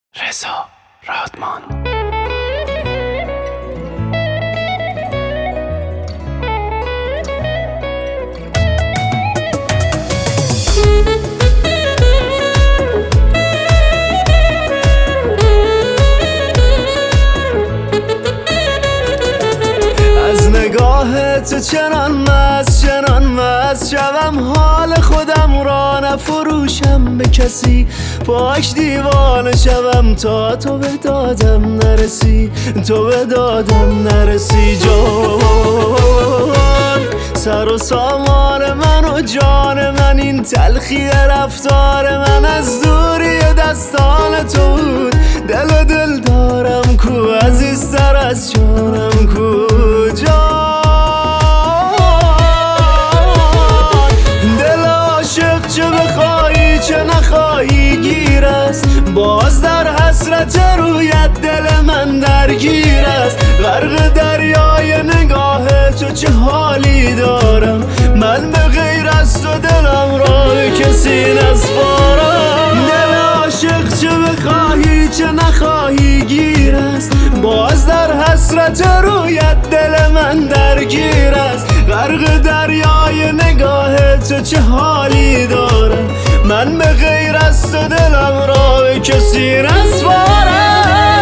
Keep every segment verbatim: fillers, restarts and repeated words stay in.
رضا رادمان. از نگاه تو چنان مست چنان مست شوم حال خودم را نفروشم به کسی، پاک دیوانه شوم تا تو به دادم نرسی، تو به دادم نرسی. جان سر و سامان من و جان من، این تلخی رفتار من از دوری دستان تو بود. دل و دل دارم کو عزیزتر از جانم کو. دل عاشق چه بخواهی چه نخواهی گیر است، باز در حسرت رویت دل من درگیر است. غرق دریای نگاه تو چه حالی دارم، من به غیر از تو دلم را به کسی نسپارم. دل عاشق چه بخواهی چه نخواهی گیر است، باز در حسرت رویت دل من درگیر است. غرق دریای نگاه تو چه حالی دارم، من به غیر از تو دلم را به کسی نسپارم.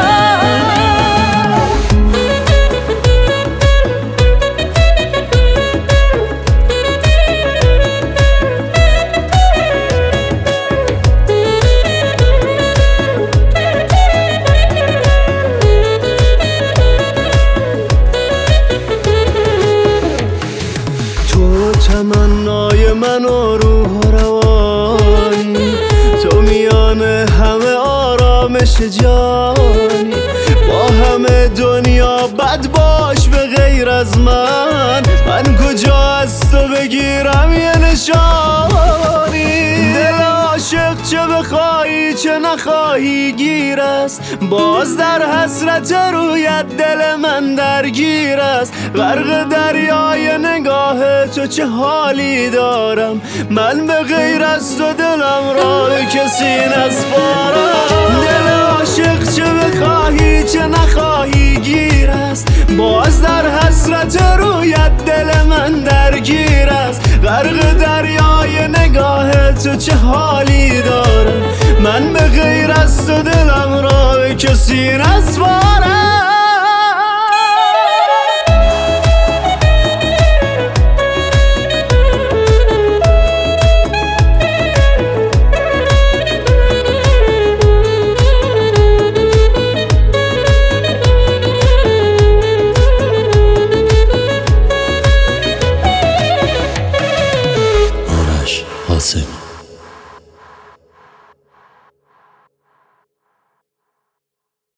تمنای من و روح و روانی، تو میان همه آرامش جانی. با همه دنیا بد باش به غیر از من، من کجا از تو بگیرم یه نشانی. دل عاشق چه بخواهی چه نخواهی گیر است، باز در حسرت رویت دل من درگیر است. غرق دریای نگاه تو چه حالی دارم، من به غیر از تو دلم را به کسی نسپارم. دل عاشق چه بخواهی چه نخواهی گیر است، باز در حسرت رویت دل من درگیر است. غرق دریای نگاه تو چه حالی دارم، من به غیر از تو دلم را به کسی نسپارم.